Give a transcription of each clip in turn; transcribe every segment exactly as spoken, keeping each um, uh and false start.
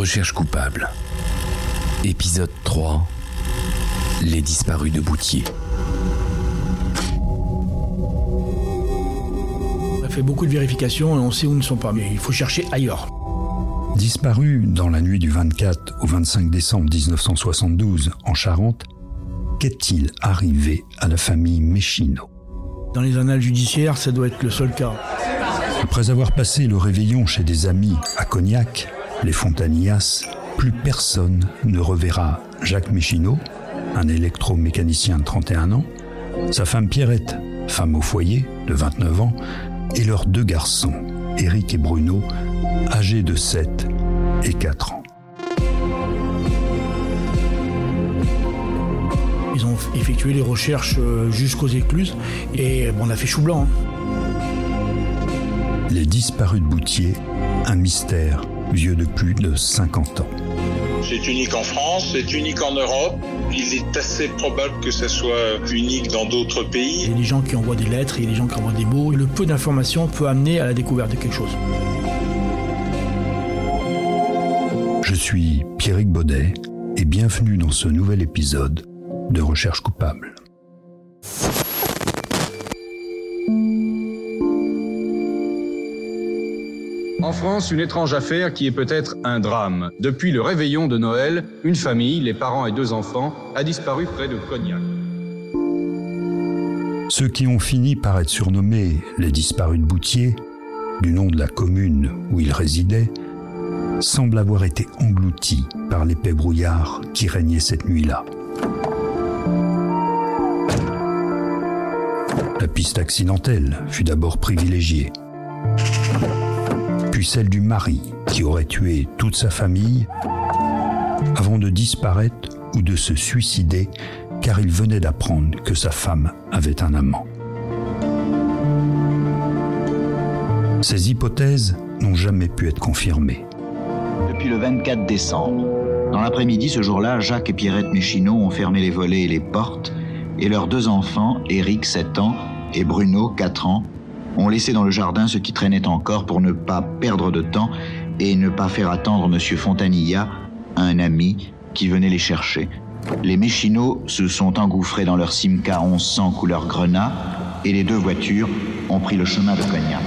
Recherche coupable. Épisode trois. Les disparus de Boutier. On a fait beaucoup de vérifications et on sait où ils ne sont pas, mais il faut chercher ailleurs. Disparu dans la nuit du vingt-quatre au vingt-cinq décembre dix-neuf cent soixante-douze en Charente, qu'est-il arrivé à la famille Méchineau? Dans les annales judiciaires, ça doit être le seul cas. Après avoir passé le réveillon chez des amis à Cognac, les Fontanillas, plus personne ne reverra Jacques Méchineau, un électromécanicien de trente et un ans, sa femme Pierrette, femme au foyer de vingt-neuf ans, et leurs deux garçons, Éric et Bruno, âgés de sept et quatre ans. Ils ont effectué les recherches jusqu'aux écluses et on a fait chou blanc. Les disparus de Boutier, un mystère vieux de plus de cinquante ans. C'est unique en France, c'est unique en Europe. Il est assez probable que ça soit unique dans d'autres pays. Il y a des gens qui envoient des lettres, il y a des gens qui envoient des mots. Le peu d'informations peut amener à la découverte de quelque chose. Je suis Pierrick Baudet et bienvenue dans ce nouvel épisode de Recherche coupable. En France, une étrange affaire qui est peut-être un drame. Depuis le réveillon de Noël, une famille, les parents et deux enfants, a disparu près de Cognac. Ceux qui ont fini par être surnommés les disparus de Boutier, du nom de la commune où ils résidaient, semblent avoir été engloutis par l'épais brouillard qui régnait cette nuit-là. La piste accidentelle fut d'abord privilégiée, puis celle du mari qui aurait tué toute sa famille avant de disparaître ou de se suicider car il venait d'apprendre que sa femme avait un amant. Ces hypothèses n'ont jamais pu être confirmées. Depuis le vingt-quatre décembre, dans l'après-midi ce jour-là, Jacques et Pierrette Méchineau ont fermé les volets et les portes et leurs deux enfants, Éric, sept ans, et Bruno, quatre ans, ont laissé dans le jardin ce qui traînait encore pour ne pas perdre de temps et ne pas faire attendre M. Fontanilla, un ami qui venait les chercher. Les Méchineau se sont engouffrés dans leur Simca onze cents couleur grenat et les deux voitures ont pris le chemin de Cognac.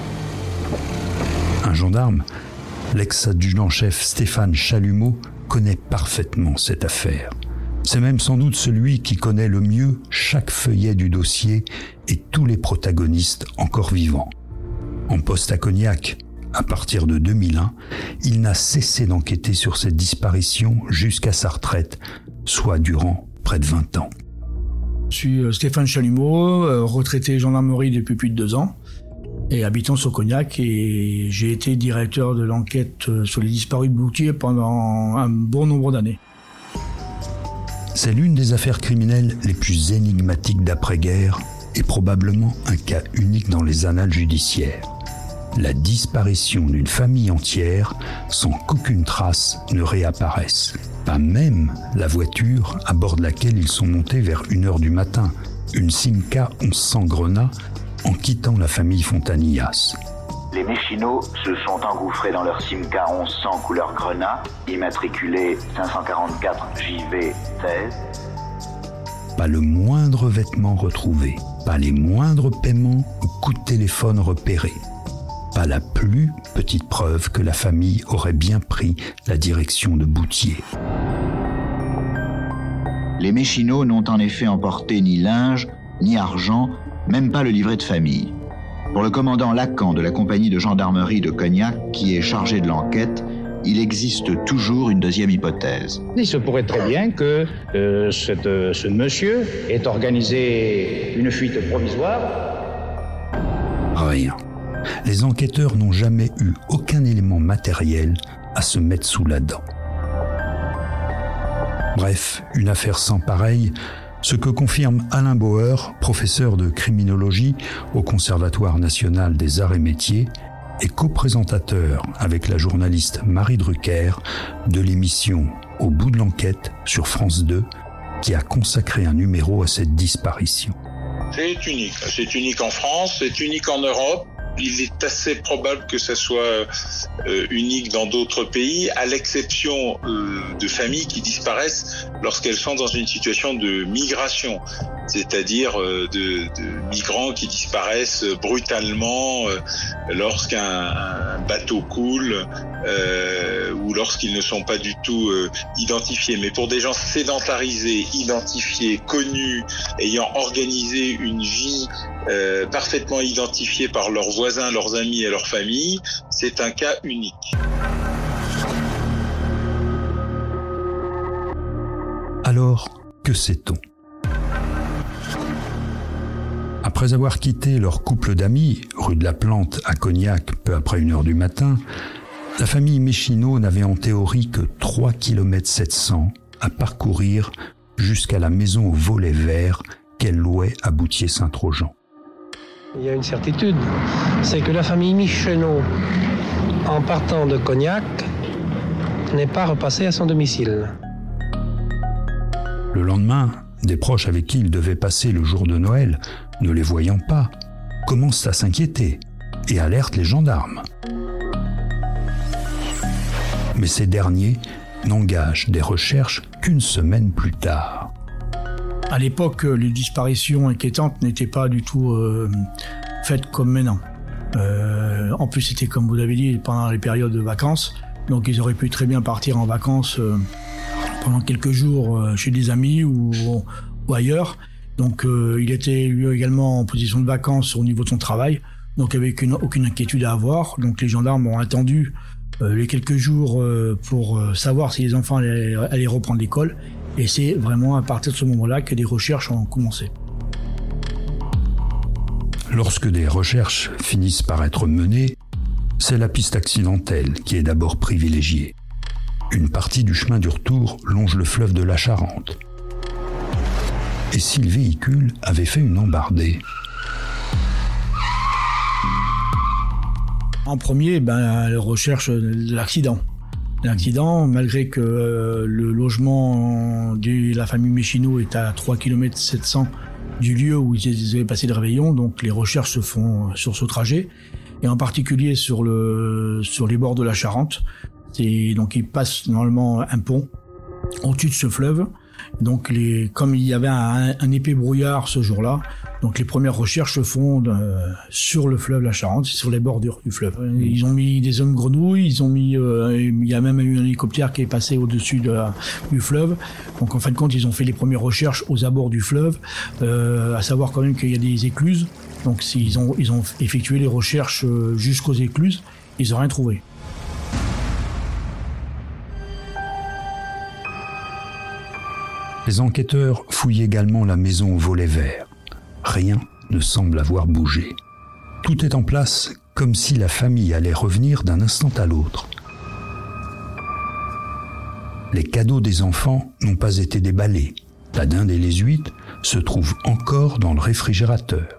Un gendarme, l'ex-adjudant-chef Stéphane Chalumeau, connaît parfaitement cette affaire. C'est même sans doute celui qui connaît le mieux chaque feuillet du dossier et tous les protagonistes encore vivants. En poste à Cognac, à partir de deux mille un, il n'a cessé d'enquêter sur cette disparition jusqu'à sa retraite, soit durant près de vingt ans. Je suis Stéphane Chalumeau, retraité gendarmerie depuis plus de deux ans et habitant sur Cognac, et j'ai été directeur de l'enquête sur les disparus de Boutier pendant un bon nombre d'années. C'est l'une des affaires criminelles les plus énigmatiques d'après-guerre et probablement un cas unique dans les annales judiciaires. La disparition d'une famille entière sans qu'aucune trace ne réapparaisse. Pas même la voiture à bord de laquelle ils sont montés vers une heure du matin, une Simca onze cents grenat, en quittant la famille Fontanillas. Les Méchineau se sont engouffrés dans leur Simca onze cents couleur grenat, immatriculé cinq cent quarante-quatre J V seize. Pas le moindre vêtement retrouvé, pas les moindres paiements ou coups de téléphone repérés. Pas la plus petite preuve que la famille aurait bien pris la direction de Boutier. Les Méchineau n'ont en effet emporté ni linge, ni argent, même pas le livret de famille. Pour le commandant Lacan de la compagnie de gendarmerie de Cognac, qui est chargé de l'enquête, il existe toujours une deuxième hypothèse. Il se pourrait très bien que euh, cette, euh, ce monsieur ait organisé une fuite provisoire. Rien. Les enquêteurs n'ont jamais eu aucun élément matériel à se mettre sous la dent. Bref, une affaire sans pareille, ce que confirme Alain Bauer, professeur de criminologie au Conservatoire national des arts et métiers et co-présentateur avec la journaliste Marie Drucker de l'émission Au bout de l'enquête sur France deux, qui a consacré un numéro à cette disparition. C'est unique. C'est unique en France, c'est unique en Europe. Il est assez probable que ça soit euh, unique dans d'autres pays, à l'exception euh, de familles qui disparaissent lorsqu'elles sont dans une situation de migration, c'est-à-dire euh, de, de migrants qui disparaissent brutalement euh, lorsqu'un un bateau coule euh, ou lorsqu'ils ne sont pas du tout euh, identifiés. Mais pour des gens sédentarisés, identifiés, connus, ayant organisé une vie euh, parfaitement identifiée par leurs voisins, leurs amis et leurs familles, c'est un cas unique. Alors, que sait-on ? Après avoir quitté leur couple d'amis, rue de la Plante à Cognac, peu après une heure du matin, la famille Méchineau n'avait en théorie que trois kilomètres sept cents à parcourir jusqu'à la maison au volet vert qu'elle louait à Boutier-Saint-Trojan. Il y a une certitude, c'est que la famille Méchineau, en partant de Cognac, n'est pas repassée à son domicile. Le lendemain, des proches avec qui il devait passer le jour de Noël, ne les voyant pas, commencent à s'inquiéter et alertent les gendarmes. Mais ces derniers n'engagent des recherches qu'une semaine plus tard. À l'époque, les disparitions inquiétantes n'étaient pas du tout euh, faites comme maintenant. Euh, en plus, c'était, comme vous l'avez dit, pendant les périodes de vacances. Donc, ils auraient pu très bien partir en vacances euh, pendant quelques jours euh, chez des amis ou, ou ailleurs. Donc, euh, il était lui également en position de vacances au niveau de son travail. Donc, avec une, aucune inquiétude à avoir. Donc, les gendarmes ont attendu euh, les quelques jours euh, pour euh, savoir si les enfants allaient, allaient reprendre l'école. Et c'est vraiment à partir de ce moment-là que des recherches ont commencé. Lorsque des recherches finissent par être menées, c'est la piste accidentelle qui est d'abord privilégiée. Une partie du chemin du retour longe le fleuve de la Charente. Et si le véhicule avait fait une embardée ? En premier, ben, la recherche de l'accident. L'accident, malgré que euh, le logement de la famille Méchineau est à trois kilomètres sept cents du lieu où ils avaient passé le réveillon, donc les recherches se font sur ce trajet, et en particulier sur, le, sur les bords de la Charente. C'est, donc ils passent normalement un pont au-dessus de ce fleuve. Donc les, comme il y avait un, un épais brouillard ce jour-là, donc les premières recherches se font euh, sur le fleuve la Charente, sur les bordures du fleuve. Ils ont mis des hommes grenouilles, ils ont mis, euh, il y a même eu un hélicoptère qui est passé au-dessus de la, du fleuve. Donc en fin de compte, ils ont fait les premières recherches aux abords du fleuve, euh, à savoir quand même qu'il y a des écluses. Donc ils ont, ils ont effectué les recherches jusqu'aux écluses, ils n'ont rien trouvé. Les enquêteurs fouillent également la maison au volet vert. Rien ne semble avoir bougé. Tout est en place comme si la famille allait revenir d'un instant à l'autre. Les cadeaux des enfants n'ont pas été déballés. La dinde et les huîtres se trouvent encore dans le réfrigérateur.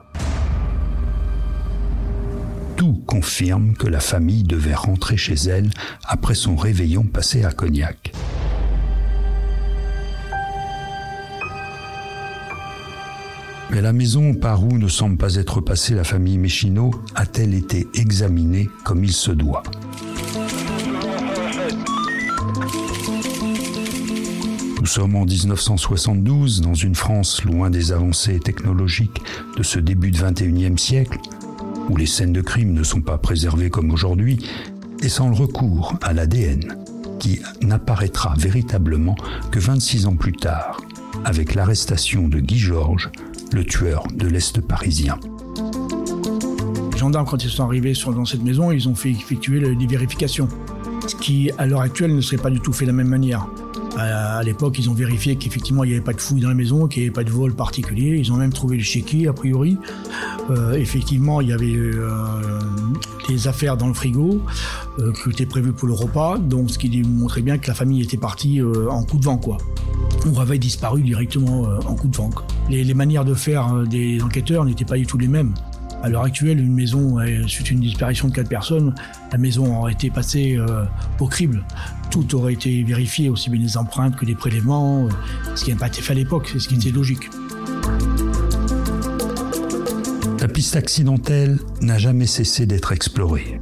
Tout confirme que la famille devait rentrer chez elle après son réveillon passé à Cognac. Mais la maison par où ne semble pas être passée la famille Méchineau a-t-elle été examinée comme il se doit ? Nous sommes en dix-neuf cent soixante-douze, dans une France loin des avancées technologiques de ce début de vingt et unième siècle, où les scènes de crime ne sont pas préservées comme aujourd'hui, et sans le recours à l'A D N, qui n'apparaîtra véritablement que vingt-six ans plus tard, avec l'arrestation de Guy Georges, le tueur de l'Est parisien. Les gendarmes, quand ils sont arrivés sur, dans cette maison, ils ont fait effectuer le, des vérifications, ce qui, à l'heure actuelle, ne serait pas du tout fait de la même manière. À, à l'époque, ils ont vérifié qu'effectivement, il n'y avait pas de fouille dans la maison, qu'il n'y avait pas de vol particulier. Ils ont même trouvé le chéquier, a priori. Euh, effectivement, il y avait euh, des affaires dans le frigo euh, qui étaient prévues pour le repas, donc ce qui montrait bien que la famille était partie euh, en coup de vent, quoi. On avait disparu directement euh, en coup de vent. Les, les manières de faire euh, des enquêteurs n'étaient pas du tout les mêmes. À l'heure actuelle, une maison, euh, suite à une disparition de quatre personnes, la maison aurait été passée euh, au crible. Tout aurait été vérifié, aussi bien les empreintes que les prélèvements, euh, ce qui n'a pas été fait à l'époque, c'est ce qui était logique. La piste accidentelle n'a jamais cessé d'être explorée.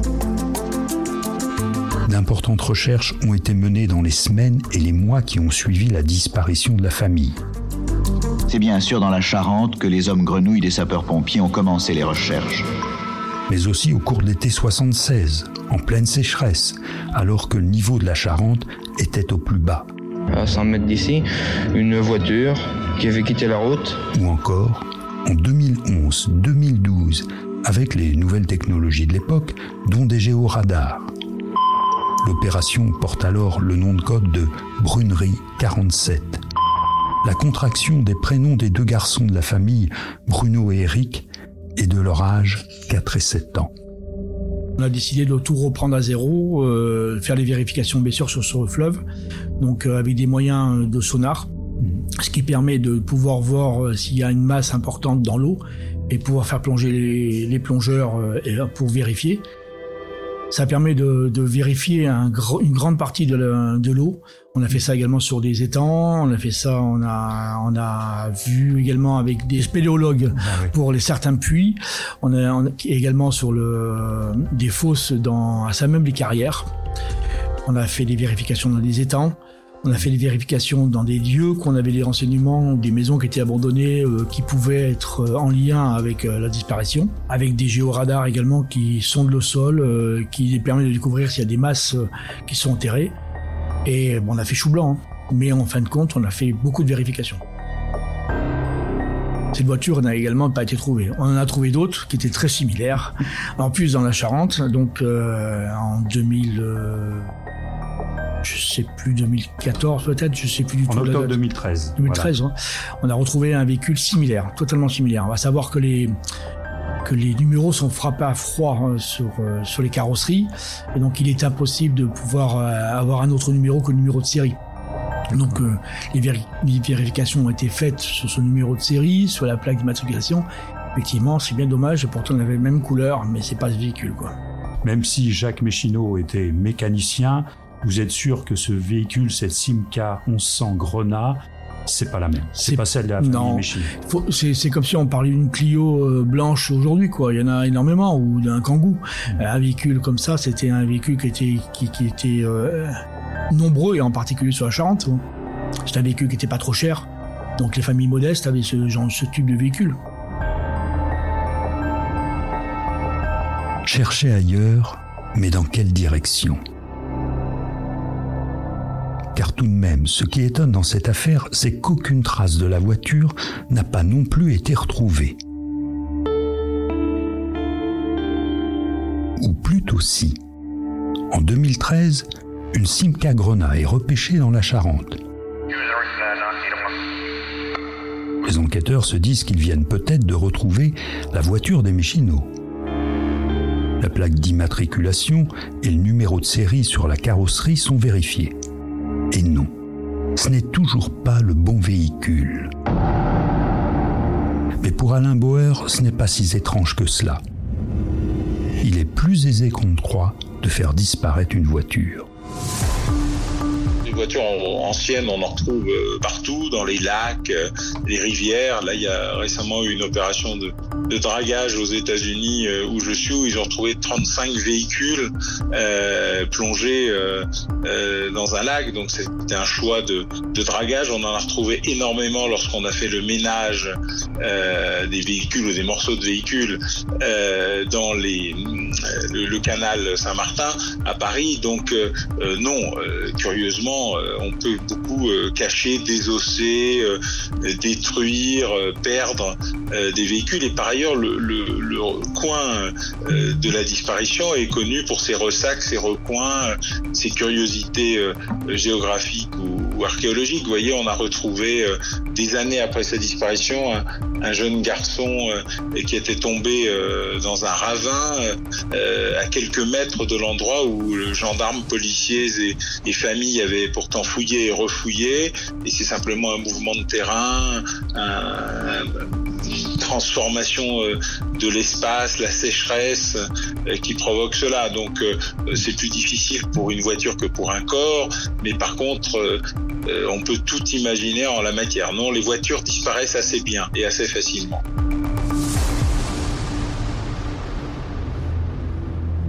D'importantes recherches ont été menées dans les semaines et les mois qui ont suivi la disparition de la famille. C'est bien sûr dans la Charente que les hommes grenouilles des sapeurs-pompiers ont commencé les recherches. Mais aussi au cours de l'été soixante-seize, en pleine sécheresse, alors que le niveau de la Charente était au plus bas. À cent mètres d'ici, une voiture qui avait quitté la route. Ou encore, en deux mille onze deux mille douze, avec les nouvelles technologies de l'époque, dont des géoradars. L'opération porte alors le nom de code de Brunerie quarante-sept. La contraction des prénoms des deux garçons de la famille, Bruno et Eric, et de leur âge, quatre et sept ans. On a décidé de tout reprendre à zéro, euh, faire les vérifications bien sûr sur, sur le fleuve, donc euh, avec des moyens de sonar, mmh. ce qui permet de pouvoir voir euh, s'il y a une masse importante dans l'eau et pouvoir faire plonger les, les plongeurs euh, et, pour vérifier. Ça permet de, de vérifier un gr- une grande partie de, la, de l'eau. On a fait ça également sur des étangs, on a fait ça, on a, on a vu également avec des spéléologues ah oui. pour les certains puits. On a, on a également sur le, des fosses dans, à Saint-Même les Carrières. On a fait des vérifications dans des étangs. On a fait des vérifications dans des lieux qu'on avait des renseignements, des maisons qui étaient abandonnées, euh, qui pouvaient être euh, en lien avec euh, la disparition, avec des géoradars également qui sondent le sol, euh, qui permettent de découvrir s'il y a des masses euh, qui sont enterrées. Et bon, on a fait chou blanc, hein. Mais en fin de compte, on a fait beaucoup de vérifications. Cette voiture n'a également pas été trouvée. On en a trouvé d'autres qui étaient très similaires, en plus dans la Charente, donc euh, en deux mille... Euh, je sais plus, deux mille quatorze peut-être, je sais plus du en tout. En octobre deux mille treize. deux mille treize, voilà. hein. On a retrouvé un véhicule similaire, totalement similaire. On va savoir que les que les numéros sont frappés à froid hein, sur euh, sur les carrosseries, et donc il est impossible de pouvoir euh, avoir un autre numéro que le numéro de série. Donc euh, les, véri- les vérifications ont été faites sur ce numéro de série, sur la plaque d'immatriculation. Effectivement, c'est bien dommage, pourtant on avait la même couleur, mais c'est pas ce véhicule, quoi. Même si Jacques Méchineau était mécanicien, vous êtes sûr que ce véhicule, cette Simca onze cents Grenat, c'est pas la même. C'est, c'est pas celle de la famille Méchineau. Faut, c'est, c'est comme si on parlait d'une Clio euh, blanche aujourd'hui, quoi. Il y en a énormément, ou d'un Kangoo. Mmh. Un véhicule comme ça, c'était un véhicule qui était, qui, qui était euh, nombreux, et en particulier sur la Charente. Hein. C'était un véhicule qui était pas trop cher. Donc les familles modestes avaient ce genre, ce type de véhicule. Cherchez ailleurs, mais dans quelle direction ? Car tout de même, ce qui étonne dans cette affaire, c'est qu'aucune trace de la voiture n'a pas non plus été retrouvée. Ou plutôt si. En deux mille treize, une Simca Grenat est repêchée dans la Charente. Les enquêteurs se disent qu'ils viennent peut-être de retrouver la voiture des Méchineau. La plaque d'immatriculation et le numéro de série sur la carrosserie sont vérifiés. Et non, ce n'est toujours pas le bon véhicule. Mais pour Alain Bauer, ce n'est pas si étrange que cela. Il est plus aisé qu'on ne croit de faire disparaître une voiture. Les voitures anciennes, on en retrouve partout, dans les lacs, les rivières. Là, il y a récemment eu une opération de, de dragage aux États-Unis où je suis, où ils ont retrouvé trente-cinq véhicules euh, plongés euh, euh, dans un lac. Donc, c'était un choix de, de dragage. On en a retrouvé énormément lorsqu'on a fait le ménage euh, des véhicules ou des morceaux de véhicules euh, dans les, le, le canal Saint-Martin à Paris. Donc, euh, non, euh, curieusement, on peut beaucoup euh, cacher, désosser, euh, détruire, euh, perdre euh, des véhicules. Et par ailleurs, le, le, le coin euh, de la disparition est connu pour ses ressacs, ses recoins, euh, ses curiosités euh, géographiques ou, ou archéologiques. Vous voyez, on a retrouvé euh, des années après sa disparition un, un jeune garçon euh, qui était tombé euh, dans un ravin euh, à quelques mètres de l'endroit où le gendarme, policiers et, et familles avaient pourtant fouillé et refouillé, et c'est simplement un mouvement de terrain, un, une transformation de l'espace, la sécheresse qui provoque cela. Donc c'est plus difficile pour une voiture que pour un corps, mais par contre on peut tout imaginer en la matière. Non, les voitures disparaissent assez bien et assez facilement.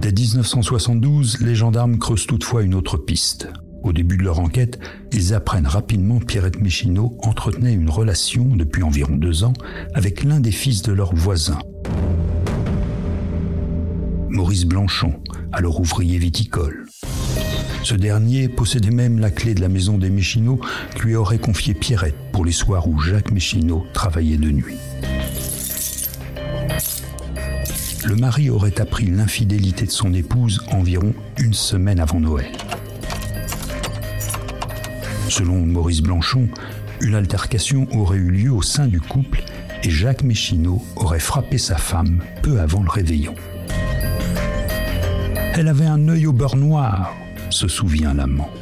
Dès dix-neuf cent soixante-douze, les gendarmes creusent toutefois une autre piste. Au début de leur enquête, ils apprennent rapidement que Pierrette Méchineau entretenait une relation depuis environ deux ans avec l'un des fils de leur voisin, Maurice Blanchon, alors ouvrier viticole. Ce dernier possédait même la clé de la maison des Méchineau que lui aurait confiée Pierrette pour les soirs où Jacques Méchineau travaillait de nuit. Le mari aurait appris l'infidélité de son épouse environ une semaine avant Noël. Selon Maurice Blanchon, une altercation aurait eu lieu au sein du couple et Jacques Méchineau aurait frappé sa femme peu avant le réveillon. Elle avait un œil au beurre noir, se souvient l'amant.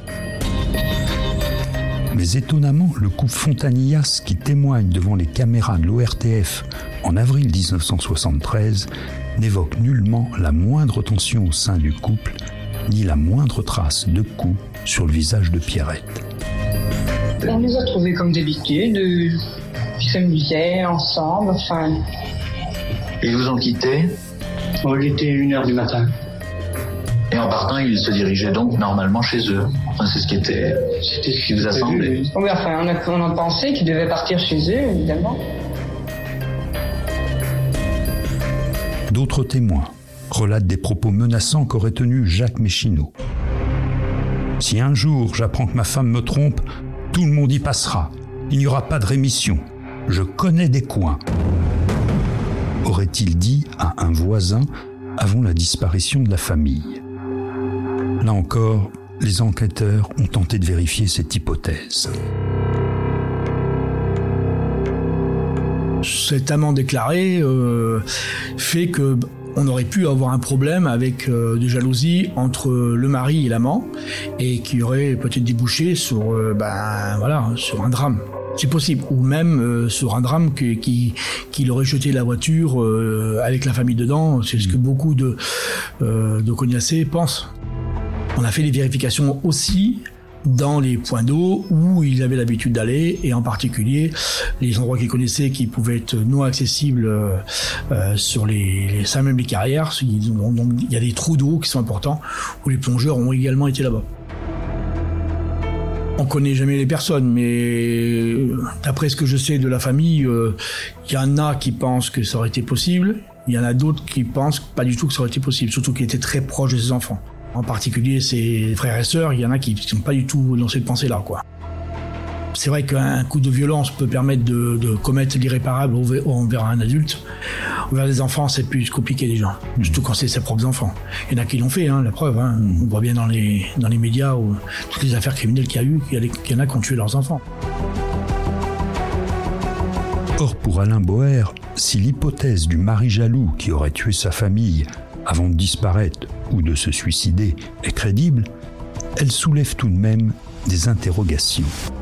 Mais étonnamment, le couple Fontanillas, qui témoigne devant les caméras de l'O R T F en avril dix-neuf cent soixante-treize, n'évoque nullement la moindre tension au sein du couple, ni la moindre trace de coup sur le visage de Pierrette. On les a trouvés comme d'habitude, euh, ils s'amusaient ensemble, enfin... Ils vous ont quitté ? Oh, il était une heure du matin. Et en partant, ils se dirigeaient donc normalement chez eux. Enfin, c'est ce qui était... C'était ce qui vous a semblé. Oui, enfin, on a, on a pensé qu'ils devaient partir chez eux, évidemment. D'autres témoins relatent des propos menaçants qu'aurait tenus Jacques Méchineau. « Si un jour j'apprends que ma femme me trompe, tout le monde y passera. Il n'y aura pas de rémission. Je connais des coins. » aurait-il dit à un voisin avant la disparition de la famille. Là encore, les enquêteurs ont tenté de vérifier cette hypothèse. Cet amant déclaré euh, fait que on aurait pu avoir un problème avec euh, de jalousie entre le mari et l'amant, et qui aurait peut-être débouché sur, euh, ben voilà, sur un drame. C'est possible, ou même euh, sur un drame qui, qui, qu'il aurait jeté la voiture euh, avec la famille dedans. C'est ce que beaucoup de euh, de cognassés pensent. On a fait des vérifications aussi dans les points d'eau où ils avaient l'habitude d'aller, et en particulier les endroits qu'ils connaissaient qui pouvaient être non accessibles euh, sur les, les ça même les carrières. Donc il y a des trous d'eau qui sont importants où les plongeurs ont également été là-bas. On connaît jamais les personnes, mais d'après ce que je sais de la famille, il euh, y en a qui pensent que ça aurait été possible, il y en a d'autres qui pensent pas du tout que ça aurait été possible, surtout qu'ils étaient très proches de ses enfants. En particulier ses frères et sœurs, il y en a qui ne sont pas du tout dans cette pensée-là, quoi. C'est vrai qu'un coup de violence peut permettre de, de commettre l'irréparable envers un adulte. Envers les enfants, c'est plus compliqué déjà, surtout quand c'est ses propres enfants. Il y en a qui l'ont fait, hein, la preuve. Hein. On voit bien dans les, dans les médias où toutes les affaires criminelles qu'il y a eu, qu'il y en a qui ont tué leurs enfants. Or, pour Alain Boer, si l'hypothèse du mari jaloux qui aurait tué sa famille avant de disparaître ou de se suicider est crédible, elle soulève tout de même des interrogations.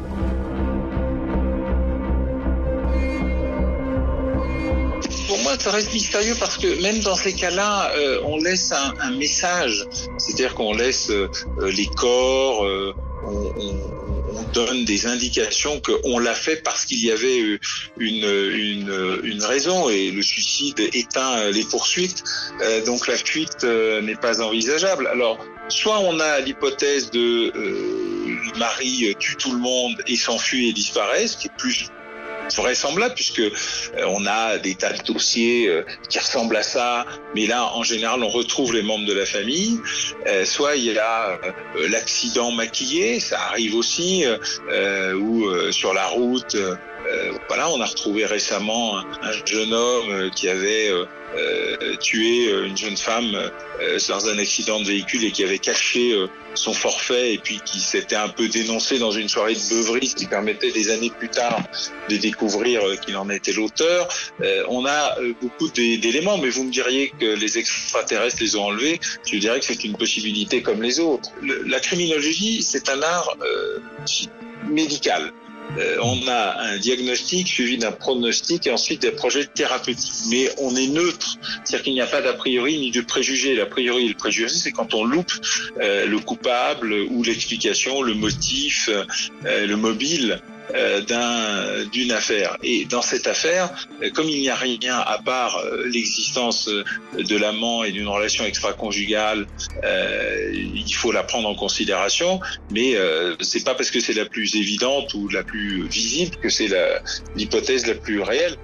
Pour moi, ça reste mystérieux parce que même dans ces cas-là, euh, on laisse un, un message. C'est-à-dire qu'on laisse euh, les corps, euh, on, on, on donne des indications qu'on l'a fait parce qu'il y avait une, une, une raison, et le suicide éteint les poursuites. Euh, donc la fuite euh, n'est pas envisageable. Alors, soit on a l'hypothèse de euh, le mari tue tout le monde et s'enfuit et disparaît, ce qui est plus vraisemblable puisque euh, on a des tas de dossiers euh, qui ressemblent à ça, mais là en général on retrouve les membres de la famille. Euh, soit il y a euh, l'accident maquillé, ça arrive aussi, euh, ou euh, sur la route. Euh, voilà, on a retrouvé récemment un, un jeune homme euh, qui avait euh, euh, tué une jeune femme euh, dans un accident de véhicule et qui avait caché euh, son forfait, et puis qui s'était un peu dénoncé dans une soirée de beuverie, ce qui permettait des années plus tard de découvrir euh, qu'il en était l'auteur. Euh, on a euh, beaucoup d'éléments, mais vous me diriez que les extraterrestres les ont enlevés. Je dirais que c'est une possibilité comme les autres. Le, la criminologie, c'est un art euh, médical. Euh, on a un diagnostic suivi d'un pronostic et ensuite des projets thérapeutiques. Mais on est neutre, c'est-à-dire qu'il n'y a pas d'a priori ni de préjugé. L'a priori et le préjugé, c'est quand on loupe euh, le coupable ou l'explication, le motif, euh, le mobile. euh, d'un, d'une affaire. Et dans cette affaire, comme il n'y a rien à part euh, l'existence de l'amant et d'une relation extra-conjugale, euh, il faut la prendre en considération, mais euh, c'est pas parce que c'est la plus évidente ou la plus visible que c'est la, l'hypothèse la plus réelle.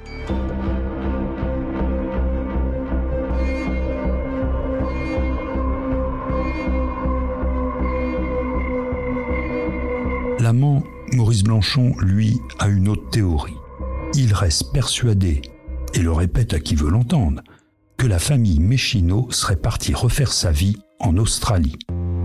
L'amant, Maurice Blanchon, lui, a une autre théorie. Il reste persuadé, et le répète à qui veut l'entendre, que la famille Méchineau serait partie refaire sa vie en Australie.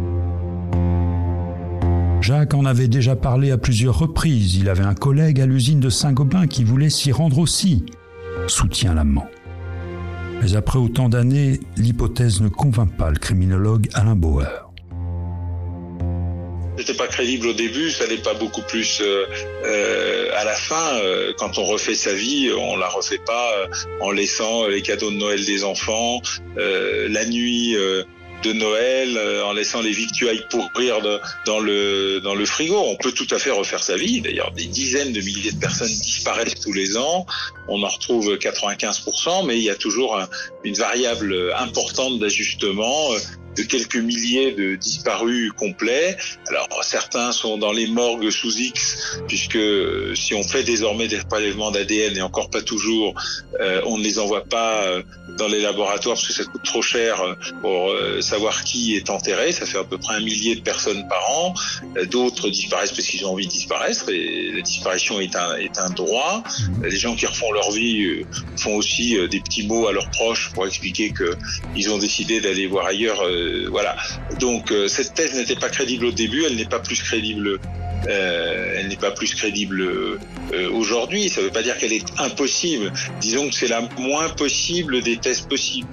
Jacques en avait déjà parlé à plusieurs reprises. Il avait un collègue à l'usine de Saint-Gobain qui voulait s'y rendre aussi, soutient l'amant. Mais après autant d'années, l'hypothèse ne convainc pas le criminologue Alain Bauer. C'était pas crédible au début, ça n'est pas beaucoup plus euh, euh, à la fin. Euh, quand on refait sa vie, on la refait pas euh, en laissant les cadeaux de Noël des enfants, euh, la nuit euh, de Noël, euh, en laissant les victuailles pourrir de, dans le dans le frigo. On peut tout à fait refaire sa vie. D'ailleurs, des dizaines de milliers de personnes disparaissent tous les ans. On en retrouve quatre-vingt-quinze pour cent, mais il y a toujours un, une variable importante d'ajustement. Euh, de quelques milliers de disparus complets. Alors certains sont dans les morgues sous X, puisque si on fait désormais des prélèvements d'A D N, et encore pas toujours, euh, on ne les envoie pas euh, dans les laboratoires parce que ça coûte trop cher pour euh, savoir qui est enterré. Ça fait à peu près un millier de personnes par an. Euh, d'autres disparaissent parce qu'ils ont envie de disparaître, et la disparition est un, est un droit. Les gens qui refont leur vie euh, font aussi euh, des petits mots à leurs proches pour expliquer qu'ils ont décidé d'aller voir ailleurs. Euh, Voilà. Donc euh, cette thèse n'était pas crédible au début, elle n'est pas plus crédible, euh, elle n'est pas plus crédible euh, aujourd'hui. Ça ne veut pas dire qu'elle est impossible. Disons que c'est la moins possible des thèses possibles.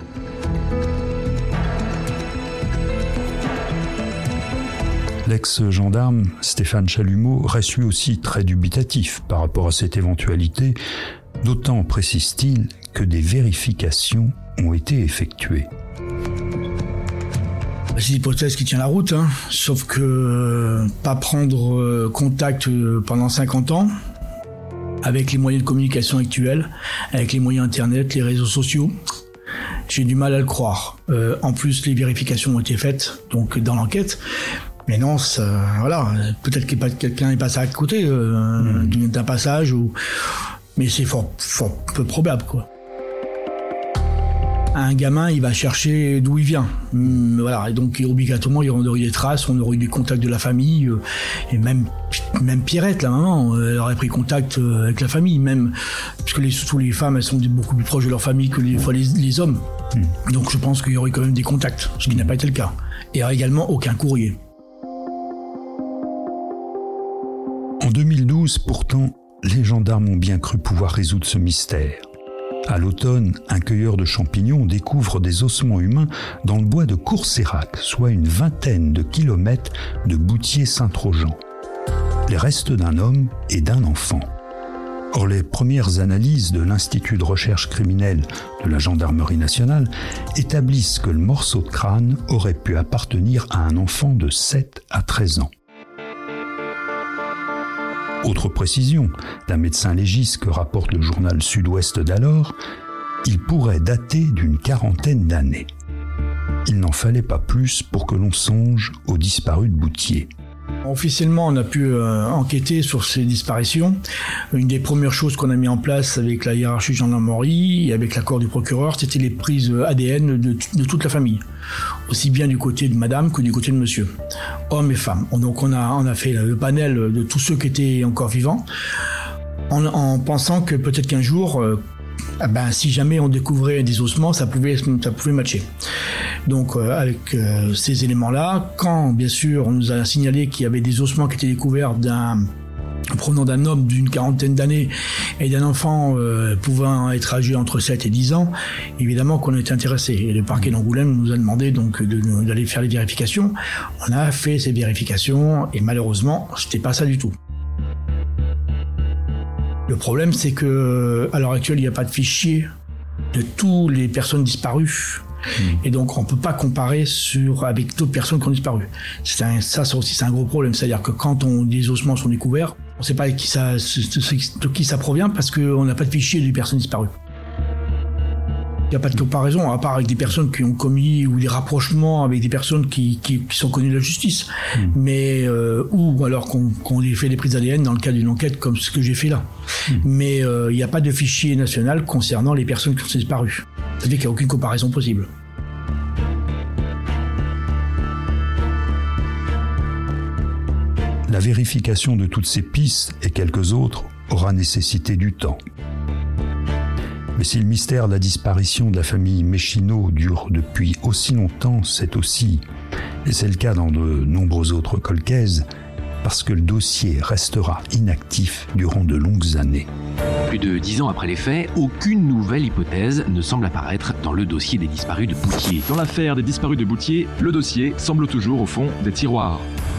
L'ex-gendarme Stéphane Chalumeau reste lui aussi très dubitatif par rapport à cette éventualité, d'autant, précise-t-il, que des vérifications ont été effectuées. C'est l'hypothèse qui tient la route, hein. Sauf que euh, pas prendre euh, contact euh, pendant cinquante ans, avec les moyens de communication actuels, avec les moyens internet, les réseaux sociaux, j'ai du mal à le croire. Euh, en plus, les vérifications ont été faites, donc dans l'enquête. Mais non, ça, voilà, peut-être que quelqu'un est passé à côté euh, mmh. d'un passage, ou... mais c'est fort, fort peu probable, quoi. Un gamin, il va chercher d'où il vient. Hum, voilà, et donc obligatoirement, il y aurait des traces, on aurait eu des contacts de la famille, euh, et même même Pierrette, la maman, elle aurait pris contact euh, avec la famille, même parce que les, surtout les femmes, elles sont beaucoup plus proches de leur famille que les fois les, les hommes. Hum. Donc je pense qu'il y aurait quand même des contacts, ce qui n'a pas été le cas. Et également aucun courrier. En deux mille douze, pourtant, les gendarmes ont bien cru pouvoir résoudre ce mystère. À l'automne, un cueilleur de champignons découvre des ossements humains dans le bois de Courceyrac, soit une vingtaine de kilomètres de Boutier-Saint-Trojan. Les restes d'un homme et d'un enfant. Or, les premières analyses de l'Institut de recherche criminelle de la Gendarmerie nationale établissent que le morceau de crâne aurait pu appartenir à un enfant de sept à treize ans. Autre précision d'un médecin légiste que rapporte le journal Sud-Ouest d'alors, il pourrait dater d'une quarantaine d'années. Il n'en fallait pas plus pour que l'on songe aux disparus de Boutier. Officiellement, on a pu euh, enquêter sur ces disparitions. Une des premières choses qu'on a mis en place avec la hiérarchie de gendarmerie et avec l'accord du procureur, c'était les prises A D N de, de toute la famille, aussi bien du côté de madame que du côté de monsieur, hommes et femmes. Donc on a, on a fait le panel de tous ceux qui étaient encore vivants, en, en pensant que peut-être qu'un jour, euh, ah ben, si jamais on découvrait des ossements, ça pouvait, ça pouvait matcher. Donc euh, avec euh, ces éléments-là, quand bien sûr on nous a signalé qu'il y avait des ossements qui étaient découverts d'un provenant d'un homme d'une quarantaine d'années et d'un enfant euh, pouvant être âgé entre sept et dix ans, évidemment qu'on a été intéressé. Et le parquet d'Angoulême nous a demandé donc de, de, d'aller faire les vérifications. On a fait ces vérifications et malheureusement, c'était pas ça du tout. Le problème, c'est que à l'heure actuelle, il n'y a pas de fichier de toutes les personnes disparues Mmh. Et donc, on peut pas comparer sur, avec d'autres personnes qui ont disparu. C'est un, ça, ça aussi, c'est un gros problème. C'est-à-dire que quand on, des ossements sont découverts, on sait pas de qui ça, de qui ça provient parce qu'on n'a pas de fichier des personnes disparues. Il n'y a pas de comparaison, à part avec des personnes qui ont commis ou des rapprochements avec des personnes qui, qui, qui sont connues de la justice. Mmh. Mais, euh, ou alors qu'on, qu'on fait des prises d'A D N dans le cadre d'une enquête comme ce que j'ai fait là. Mmh. Mais il euh, n'y a pas de fichier national concernant les personnes qui ont disparu. Ça veut dire qu'il n'y a aucune comparaison possible. La vérification de toutes ces pistes et quelques autres aura nécessité du temps. Mais si le mystère de la disparition de la famille Méchineau dure depuis aussi longtemps, c'est aussi, et c'est le cas dans de nombreux autres colcaises, parce que le dossier restera inactif durant de longues années. Plus de dix ans après les faits, aucune nouvelle hypothèse ne semble apparaître dans le dossier des disparus de Boutier. Dans l'affaire des disparus de Boutier, le dossier semble toujours au fond des tiroirs.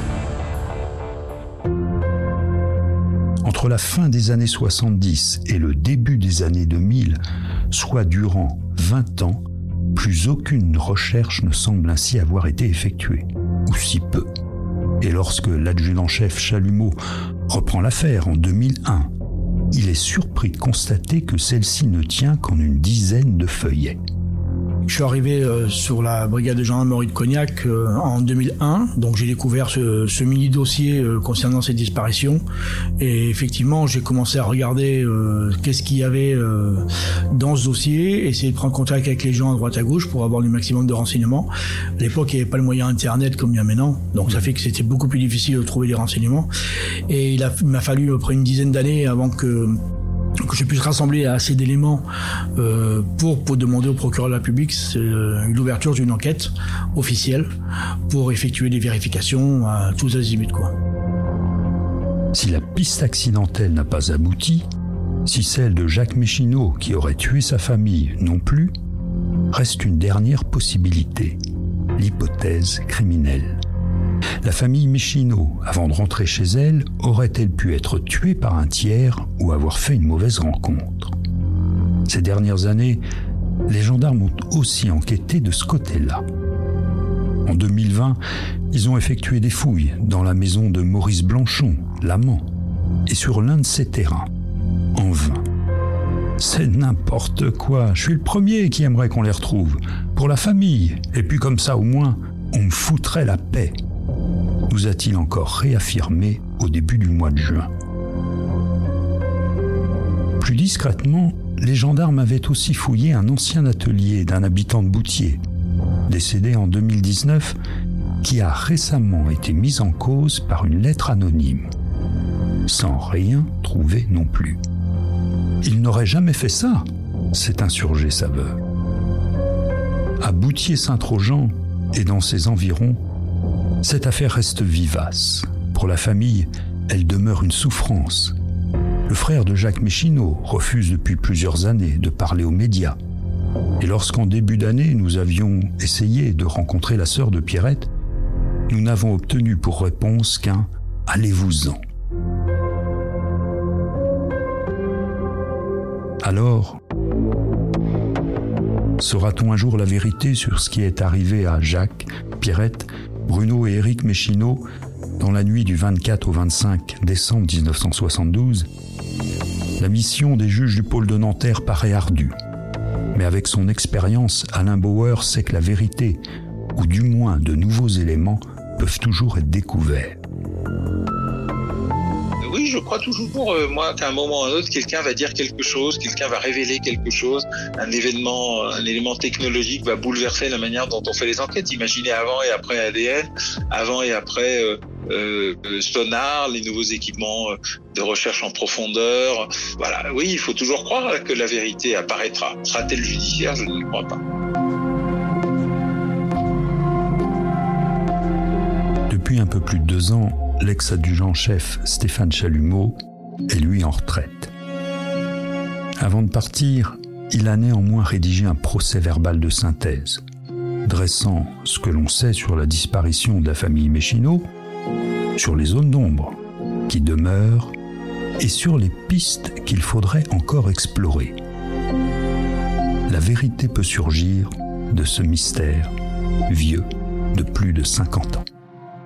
Entre la fin des années soixante-dix et le début des années deux mille, soit durant vingt ans, plus aucune recherche ne semble ainsi avoir été effectuée, ou si peu. Et lorsque l'adjudant-chef Chalumeau reprend l'affaire en deux mille un, il est surpris de constater que celle-ci ne tient qu'en une dizaine de feuillets. Je suis arrivé euh, sur la brigade de gendarmerie de Cognac euh, en deux mille un, donc j'ai découvert ce, ce mini-dossier euh, concernant ces disparitions. Et effectivement, j'ai commencé à regarder euh, qu'est-ce qu'il y avait euh, dans ce dossier, essayer de prendre contact avec les gens à droite à gauche pour avoir le maximum de renseignements. À l'époque, il n'y avait pas le moyen Internet comme il y a maintenant, donc ça fait que c'était beaucoup plus difficile de trouver des renseignements. Et il, a, il m'a fallu à peu près une dizaine d'années avant que... que je puisse rassembler assez d'éléments euh, pour, pour demander au procureur de la République euh, l'ouverture d'une enquête officielle pour effectuer des vérifications à tous azimuts, quoi. Si la piste accidentelle n'a pas abouti, si celle de Jacques Méchineau qui aurait tué sa famille non plus, reste une dernière possibilité, l'hypothèse criminelle. La famille Méchineau, avant de rentrer chez elle, aurait-elle pu être tuée par un tiers ou avoir fait une mauvaise rencontre? Ces dernières années, les gendarmes ont aussi enquêté de ce côté-là. En deux mille vingt, ils ont effectué des fouilles dans la maison de Maurice Blanchon, l'amant, et sur l'un de ses terrains, en vain. C'est n'importe quoi, je suis le premier qui aimerait qu'on les retrouve, pour la famille, et puis comme ça au moins, on me foutrait la paix, nous a-t-il encore réaffirmé au début du mois de juin. Plus discrètement, les gendarmes avaient aussi fouillé un ancien atelier d'un habitant de Boutier, décédé en deux mille dix-neuf, qui a récemment été mis en cause par une lettre anonyme, sans rien trouver non plus. Il n'aurait jamais fait ça, cet insurgé saveur. À Boutier-Saint-Trojan et dans ses environs, cette affaire reste vivace. Pour la famille, elle demeure une souffrance. Le frère de Jacques Méchineau refuse depuis plusieurs années de parler aux médias. Et lorsqu'en début d'année, nous avions essayé de rencontrer la sœur de Pierrette, nous n'avons obtenu pour réponse qu'un « allez-vous-en ». Alors, saura-t-on un jour la vérité sur ce qui est arrivé à Jacques, Pierrette, Bruno et Éric Méchineau dans la nuit du vingt-quatre au vingt-cinq décembre dix-neuf cent soixante-douze? La mission des juges du pôle de Nanterre paraît ardue. Mais avec son expérience, Alain Bauer sait que la vérité, ou du moins de nouveaux éléments, peuvent toujours être découverts. Oui, je crois toujours, euh, moi, qu'à un moment ou à un autre, quelqu'un va dire quelque chose, quelqu'un va révéler quelque chose, un événement, un élément technologique va bouleverser la manière dont on fait les enquêtes. Imaginez avant et après A D N, avant et après euh, euh, sonar, les nouveaux équipements de recherche en profondeur. Voilà, oui, il faut toujours croire que la vérité apparaîtra. Sera-t-elle judiciaire? Je ne le crois pas. Depuis un peu plus de deux ans, l'ex-adjudant-chef Stéphane Chalumeau est lui en retraite. Avant de partir, il a néanmoins rédigé un procès-verbal de synthèse, dressant ce que l'on sait sur la disparition de la famille Méchineau, sur les zones d'ombre qui demeurent et sur les pistes qu'il faudrait encore explorer. La vérité peut surgir de ce mystère vieux de plus de cinquante ans.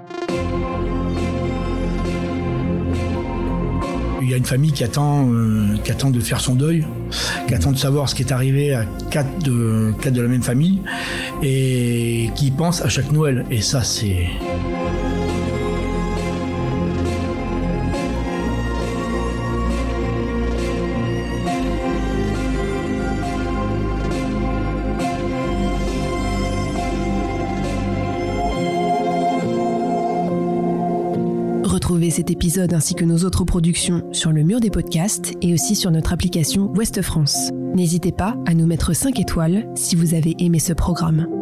Il y a une famille qui attend, euh, qui attend de faire son deuil, qui attend de savoir ce qui est arrivé à quatre de, quatre de la même famille et qui pense à chaque Noël. Et ça, c'est... Retrouvez cet épisode ainsi que nos autres productions sur le mur des podcasts et aussi sur notre application Ouest France. N'hésitez pas à nous mettre cinq étoiles si vous avez aimé ce programme.